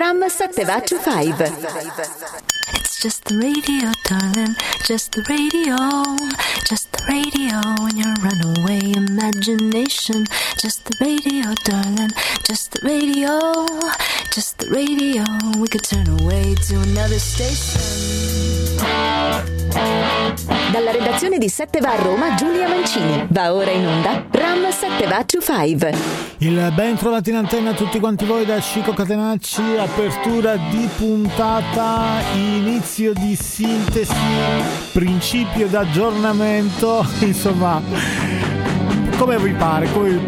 Ram 725. It's just the radio, darling, just the radio, just the radio in your runaway imagination. Just the radio, darling, just the radio, just the radio. We could turn away to another station. Dalla redazione di 7 va a Roma, Giulia Mancini. Va ora in onda Ram 725. Il ben trovati in antenna a tutti quanti voi da Chico Catenacci. Apertura di puntata, inizio di sintesi, principio d'aggiornamento, insomma, come vi pare.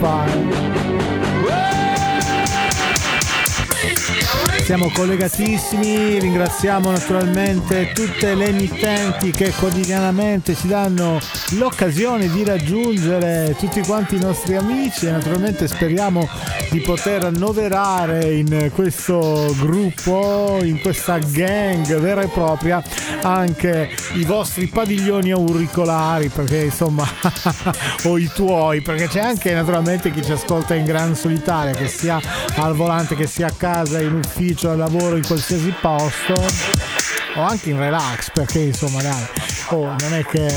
Siamo collegatissimi, ringraziamo naturalmente tutte le emittenti che quotidianamente ci danno l'occasione di raggiungere tutti quanti i nostri amici e naturalmente speriamo di poter annoverare in questo gruppo, in questa gang vera e propria, anche i vostri padiglioni auricolari, perché insomma o i tuoi, perché c'è anche naturalmente chi ci ascolta in gran solitaria, che sia al volante, che sia a casa, in ufficio, al lavoro, in qualsiasi posto, o anche in relax, perché insomma dai, non è che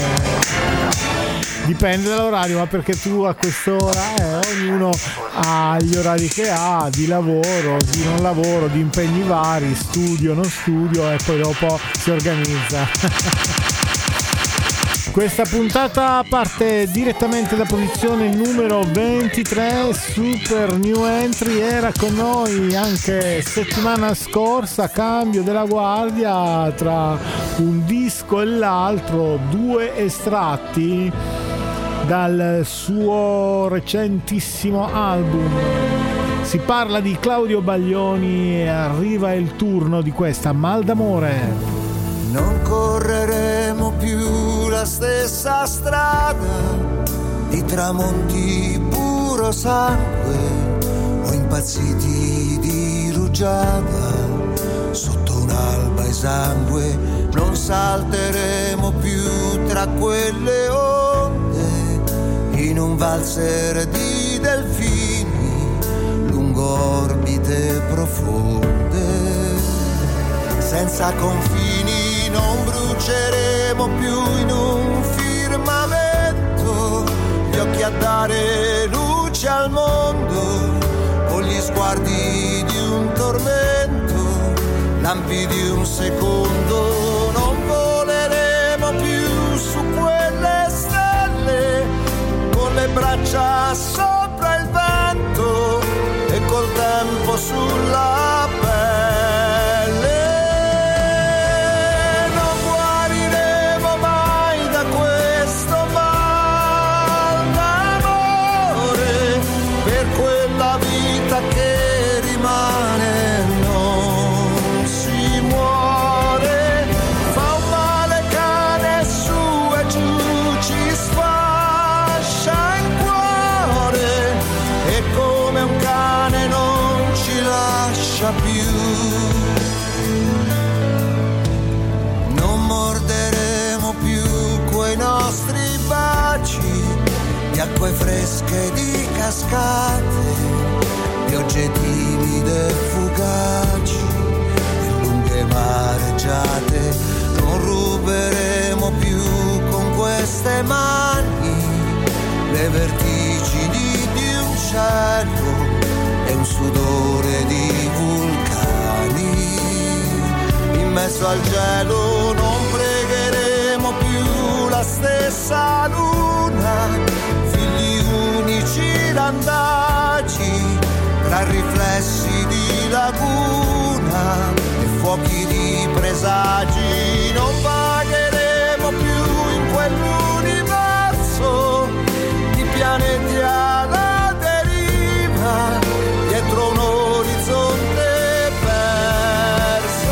dipende dall'orario, ma perché tu a quest'ora ognuno ha gli orari che ha, di lavoro, di non lavoro, di impegni vari, studio, non studio, e poi dopo si organizza. Questa puntata parte direttamente da posizione numero 23, super new entry, era con noi anche settimana scorsa, cambio della guardia tra un disco e l'altro, 2 estratti dal suo recentissimo album. Si parla di Claudio Baglioni e arriva il turno di questa Mal d'amore. Non correremo più la stessa strada di tramonti puro sangue o impazziti di rugiada sotto un'alba esangue. Non salteremo più tra quelle onde in un valzer di delfini lungo orbite profonde. Senza confini non bruceremo più in un firmamento gli occhi a dare luce al mondo con gli sguardi di un tormento, lampi di un secondo. Non voleremo più su quelle stelle con le braccia sopra il vento e col tempo sulla pelle. Che rimane non si muore, fa un male cane su e giù, ci sfascia il cuore e come un cane non ci lascia più. Non morderemo più quei nostri baci di acque fresche di cascate, piogge timide e fugaci e lunghe mareggiate. Non ruberemo più con queste mani le vertigini di un cielo e un sudore di vulcani. In mezzo al gelo non pregheremo più la stessa luna, figli unici randaci tra riflessi di laguna e fuochi di presagi. Non vagheremo più in quell'universo di pianeti alla deriva dietro un orizzonte perso.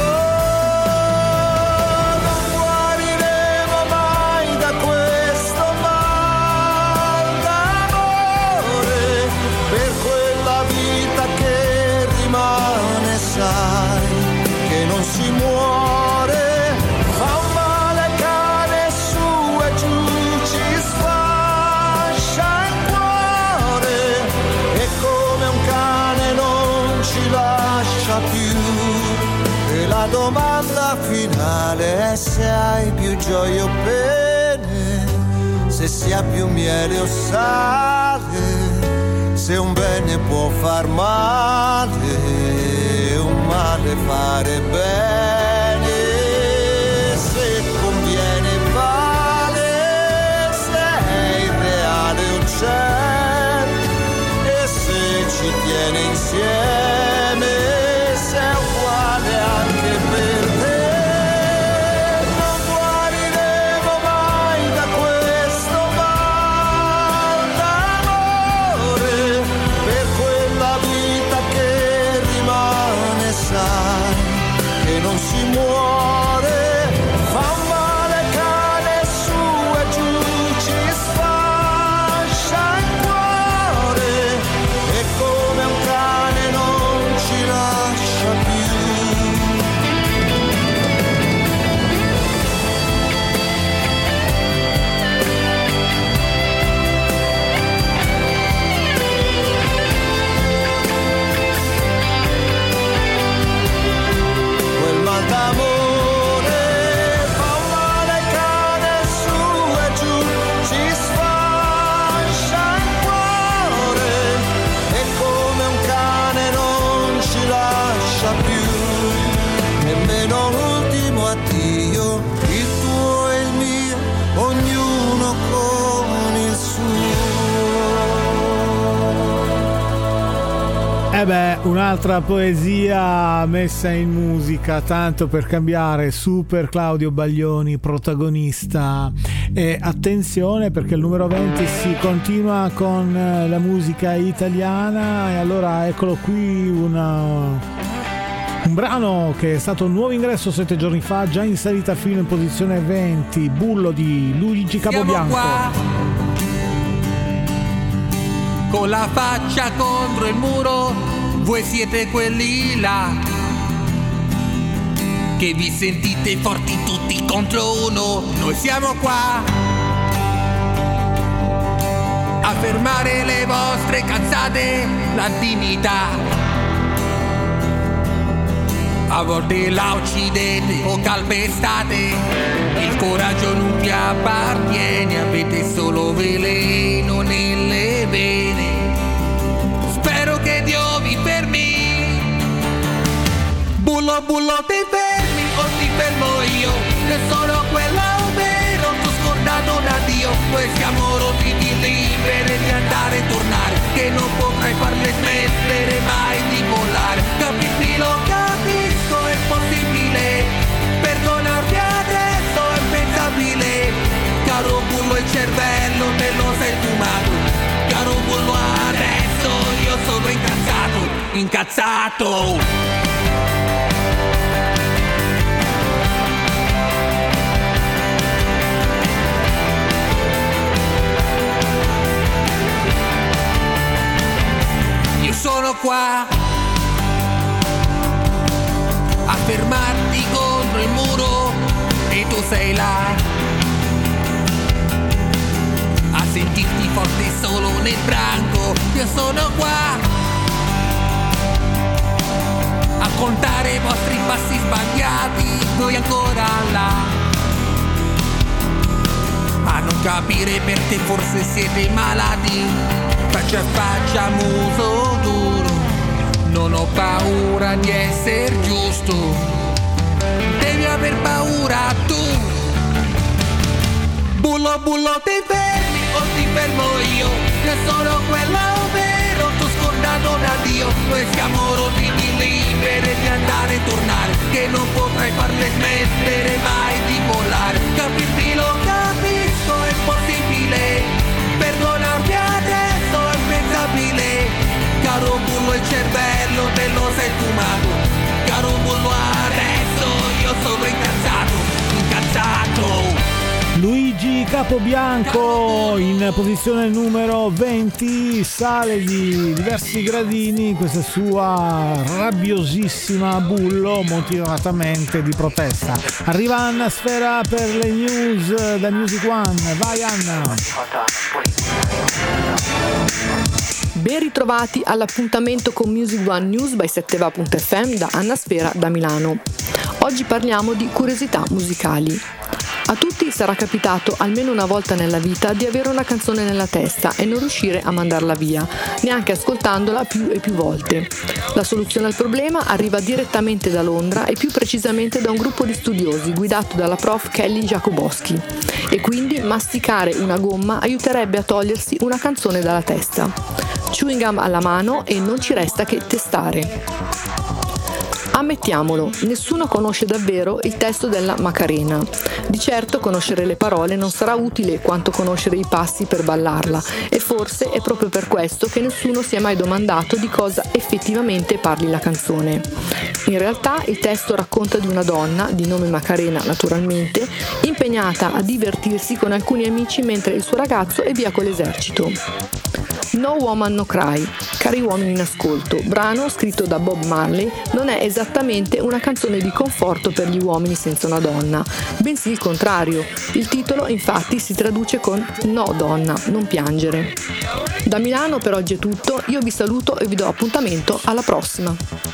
Non guariremo mai da questo mal d'amore per quella vita che rimane, sai che non si muore, fa un male cane su e giù, ci sfascia il cuore e come un cane non ci lascia lascia più. E la domanda finale è se hai più gioia o pene, se si ha più miele o sale, se un bene può far male e un male fare bene, se conviene vale, se è irreale o c'è, e se ci tiene insieme, se è uguale anche per te. Non guariremo mai da questo mal d'amore, per quella vita che rimane, sai, che non si muore. Fa male cane su e giù, ci sfascia il cuore, e come un cane non ci lascia più. Quel mal d'amore fa male cane su e giù, ci sfascia il cuore, e come un cane non ci lascia più. Nemmeno l'ultimo addio, il tuo e il mio, ognuno con il suo. Un'altra poesia messa in musica, tanto per cambiare. Super Claudio Baglioni, protagonista. E attenzione, perché il numero 20 si continua con la musica italiana, e allora eccolo qui un brano che è stato un nuovo ingresso 7 giorni fa, già in salita fino in posizione 20, Bullo di Luigi Capobianco. Qua, con la faccia contro il muro, voi siete quelli là che vi sentite forti tutti contro uno. Noi siamo qua a fermare le vostre cazzate, la dignità. A volte la uccidete o calpestate, il coraggio non vi appartiene, avete solo veleno nelle vene. Spero che Dio vi fermi. Bullo, bullo, ti fermi o ti fermo io, che sono quella ovvero tu scordato da Dio. Noi siamo rotti di liberi di andare e tornare, che non potrai farle smettere mai di volare. Capisci, lo capisco, è possibile, perdonarti adesso è impensabile. Caro bullo, il cervello te lo sei fumato. Caro bullo, adesso io sono incazzato. Io sono qua a fermarti contro il muro, e tu sei là a sentirti forte solo nel branco. Io sono qua a contare i vostri passi sbagliati, noi ancora là a non capire perché forse siete malati. Faccia a faccia, muso duro, non ho paura di essere giusto, devi aver paura tu. Bullo, bullo, ti fermi o ti fermo io, che sono quella ovvero tu scordato da Dio. Noi siamo rotti di liberi di andare e tornare, che non potrai farle smettere mai di volare. Capisci, lo capisco, è possibile, perdonarti adesso è impensabile. Caro bullo, il cervello te lo sei fumato. Caro bullo, adesso io sono incazzato. Luigi Capobianco in posizione numero 20, sale di diversi gradini questa sua rabbiosissima Bullo, motivatamente di protesta. Arriva Anna Sfera per le news da Music One. Vai Anna. Ben ritrovati all'appuntamento con Music One News by 7va.fm da Anna Sfera da Milano. Oggi parliamo di curiosità musicali. A tutti sarà capitato almeno una volta nella vita di avere una canzone nella testa e non riuscire a mandarla via, neanche ascoltandola più e più volte. La soluzione al problema arriva direttamente da Londra e più precisamente da un gruppo di studiosi guidato dalla prof Kelly Jakubowski. E quindi masticare una gomma aiuterebbe a togliersi una canzone dalla testa. Chewing gum alla mano e non ci resta che testare. Ammettiamolo, nessuno conosce davvero il testo della Macarena. Di certo conoscere le parole non sarà utile quanto conoscere i passi per ballarla e forse è proprio per questo che nessuno si è mai domandato di cosa effettivamente parli la canzone. In realtà il testo racconta di una donna, di nome Macarena naturalmente, impegnata a divertirsi con alcuni amici mentre il suo ragazzo è via con l'esercito. No Woman No Cry, cari uomini in ascolto, brano scritto da Bob Marley, non è esattamente una canzone di conforto per gli uomini senza una donna, bensì il contrario. Il titolo infatti si traduce con No donna, non piangere. Da Milano per oggi è tutto, io vi saluto e vi do appuntamento alla prossima.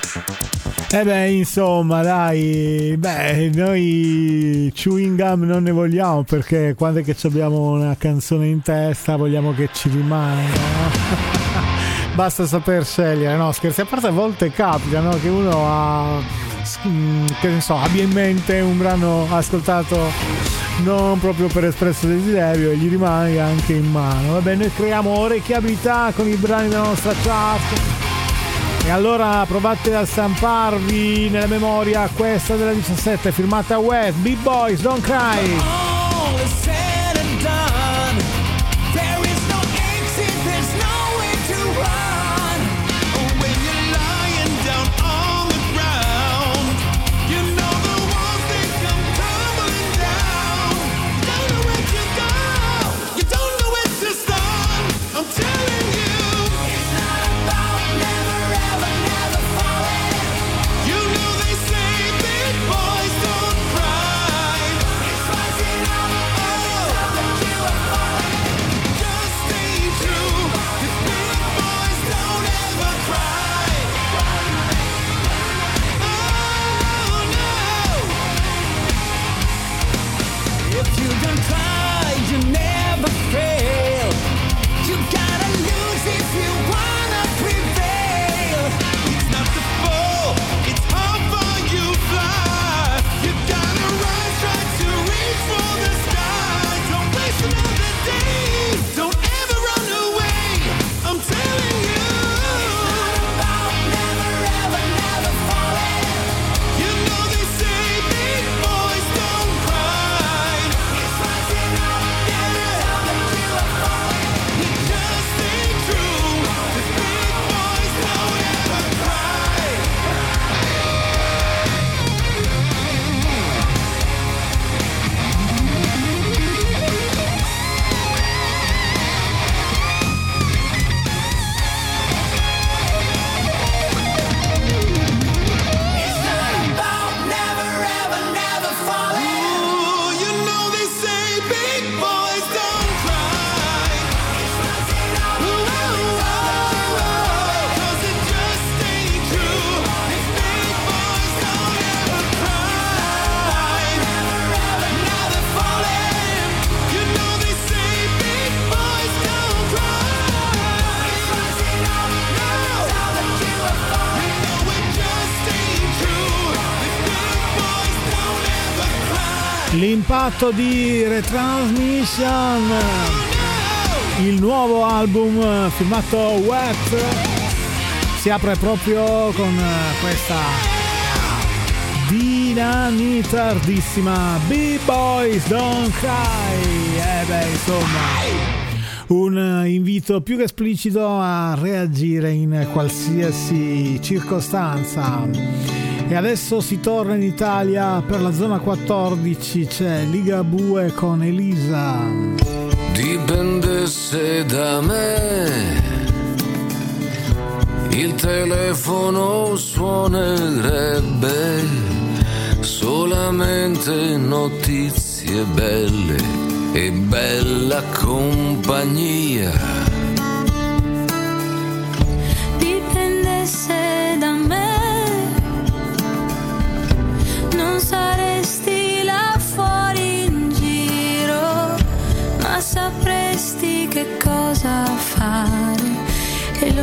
Insomma, dai, noi chewing gum non ne vogliamo perché quando è che abbiamo una canzone in testa vogliamo che ci rimanga, no? Basta saper scegliere, no? Scherzi a parte, a volte capita, no? Che uno ha, che ne so, abbia in mente un brano ascoltato non proprio per espresso desiderio e gli rimane anche in mano. Vabbè, noi creiamo orecchiabilità con i brani della nostra chat. E allora provate a stamparvi nella memoria questa della 17 firmata Wet, Big Boys Don't Cry. L'impatto di Retransmission, il nuovo album firmato Wet, si apre proprio con questa dinamitardissima B-Boys Don't Cry. Insomma, un invito più che esplicito a reagire in qualsiasi circostanza. E adesso si torna in Italia per la zona 14, c'è Ligabue con Elisa. Dipendesse da me, il telefono suonerebbe solamente notizie belle e bella compagnia.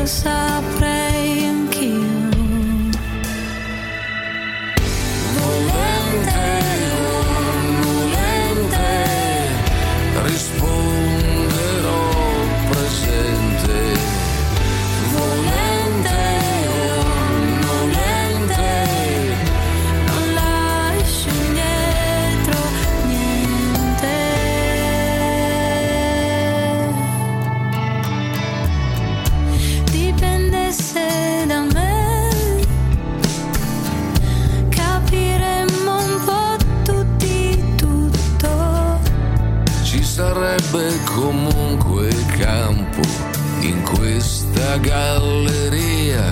saprei anch'io. Risponderò presente, volente o nolente, Non lascio indietro niente. Dipendesse da me, capiremmo un po' tutti tutto. ci sarebbe comunque campo in questa galleria.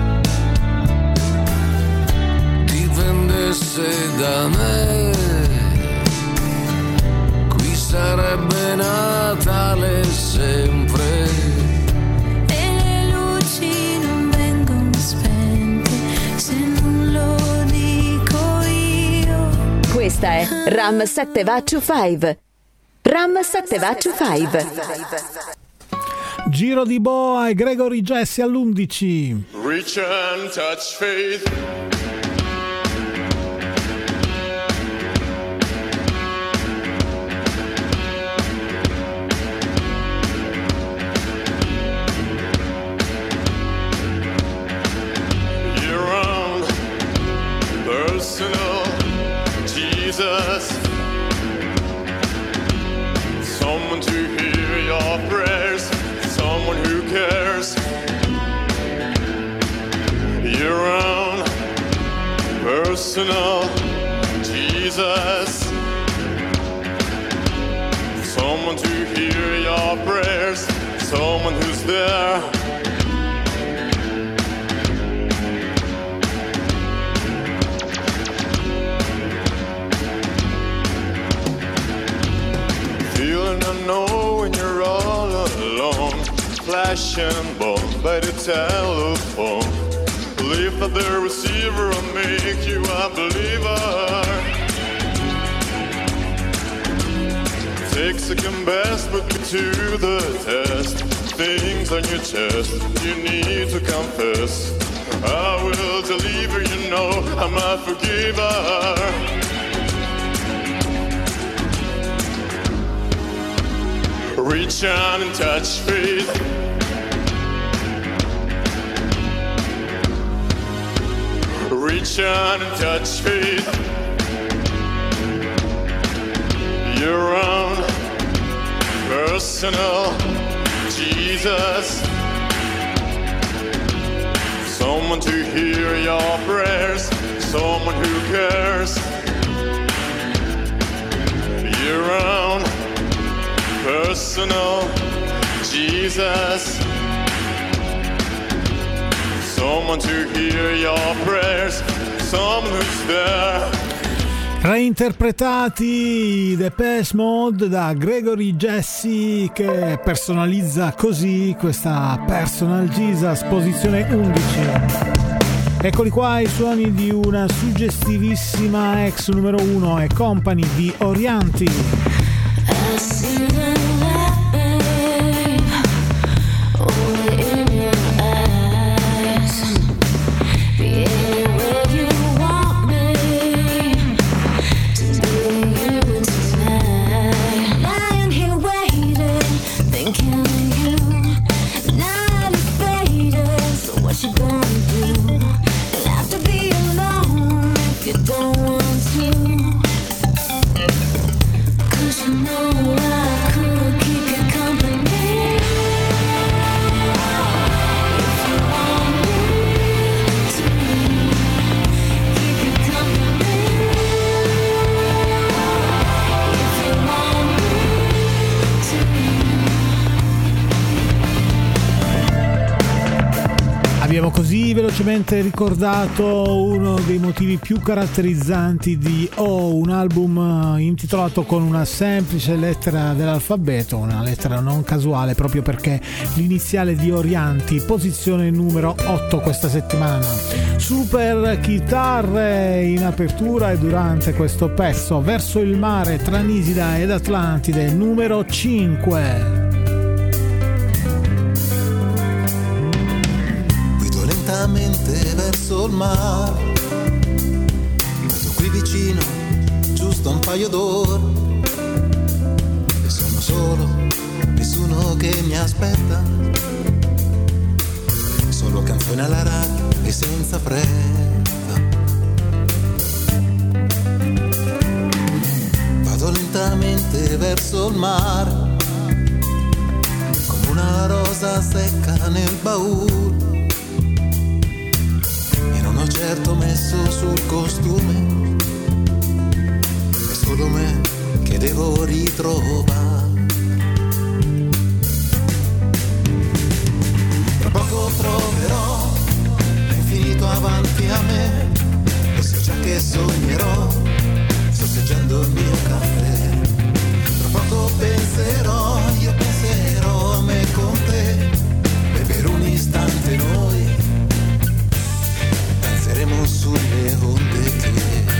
Dipendesse da me, qui sarebbe Natale sempre. E le luci non vengono spente se non lo dico io. Questa è Ram 725. Ram 725. Giro di boa e Gregory Jesse all'11. Reach and touch faith. Your own personal Jesus. Someone to hear your prayers. Someone who cares. Your own personal Jesus. Someone to hear your prayers. Someone who's there. Feeling unknown when you're all alone. Flash and bomb by the telephone. Lift up the receiver and make you a believer. Take second best, put me to the test. Things on your chest, you need to confess. I will deliver, you know I'm a forgiver. Reach out and touch faith. Reach out and touch faith. Your own personal Jesus. Someone to hear your prayers. Someone who cares. Your own personal Jesus. Someone to hear your prayers. Someone who's there. Reinterpretati Depeche Mode da Gregory Jesse, che personalizza così questa Personal Jesus, posizione 11. Eccoli qua i suoni di una suggestivissima ex numero 1 e Company di Orianti. Abbiamo così velocemente ricordato uno dei motivi più caratterizzanti di O, un album intitolato con una semplice lettera dell'alfabeto, una lettera non casuale proprio perché l'iniziale di Orianti, posizione numero 8 questa settimana. Super chitarre in apertura e durante questo pezzo, Verso il mare tra Nisida ed Atlantide, numero 5. lentamente verso il mare. Sto qui vicino, giusto un paio d'ore, e sono solo, nessuno che mi aspetta, solo canzoni alla radio e senza fretta. Vado lentamente verso il mare, come una rosa secca nel baule, e non ho certo messo sul costume, è solo me che devo ritrovare. Tra poco troverò l'infinito avanti a me, e so già che sognerò sorseggiando il mio caffè. Tra poco penserò, io penserò a me con te, e per un istante noi danzeremo sulle onde che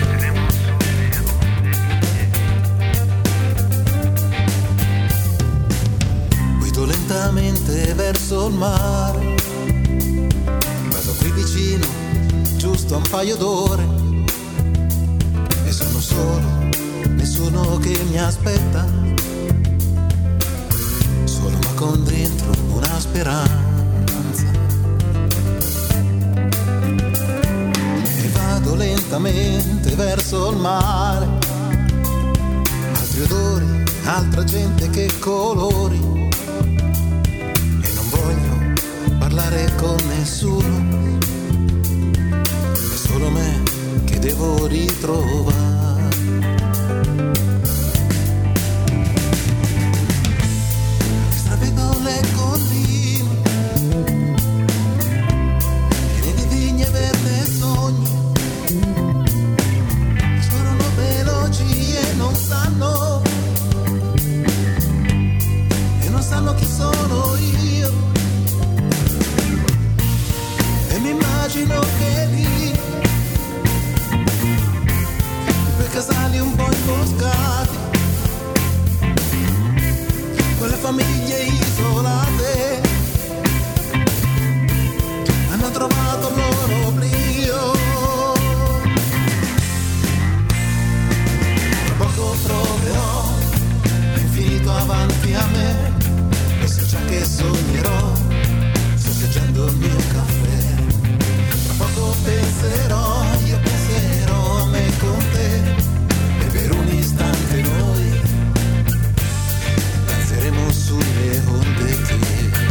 guido lentamente verso il mare. Vado qui vicino, giusto un paio d'ore, e sono solo, nessuno che mi aspetta, solo ma con dentro una speranza. E vado lentamente verso il mare, altri odori, altra gente, che colori, e non voglio parlare con nessuno, è solo me che devo ritrovare. Stravedo le colline piene di vigne verde sogni, scorrono veloci e non sanno chi sono io, e mi immagino che lì, quei casali un po' imboscati, quelle famiglie isolate, hanno trovato il loro oblio. Tra poco troverò l'infinito avanti a me, e so già che sognerò sorseggiando il mio caffè. Tra poco penserò, io penserò a me con te, e per un istante noi danzeremo sulle onde che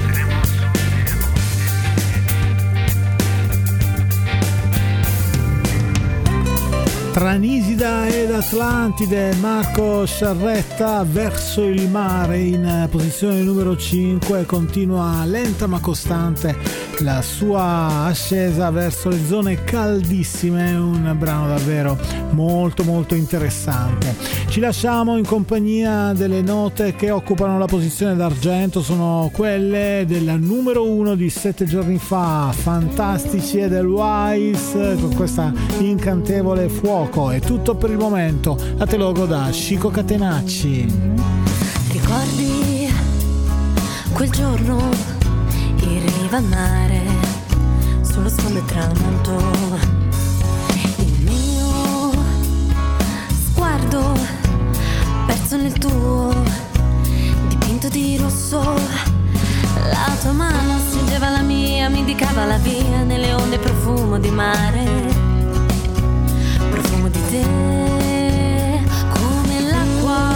tra Nisida ed Atlantide, Marco Sciarretta, Verso il mare, in posizione numero 5. Continua lenta ma costante la sua ascesa verso le zone caldissime, un brano davvero molto molto interessante. Ci lasciamo in compagnia delle note che occupano la posizione d'argento, sono quelle del numero 1 di 7 giorni fa, Fantastici Edelweiss, con questa incantevole Fuoco. È tutto per il momento, a te logo da Chico Catenacci. Ricordi quel giorno in riva al mare, sullo sfondo e tramonto, il mio sguardo perso nel tuo, dipinto di rosso, la tua mano stringeva la mia, mi indicava la via nelle onde, profumo di mare, profumo di te, come l'acqua.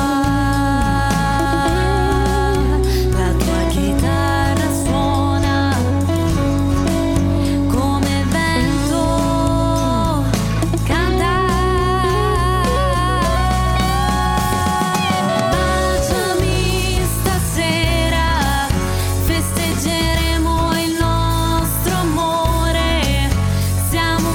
La tua chitarra suona come il vento, canta. Baciami stasera, festeggeremo il nostro amore, siamo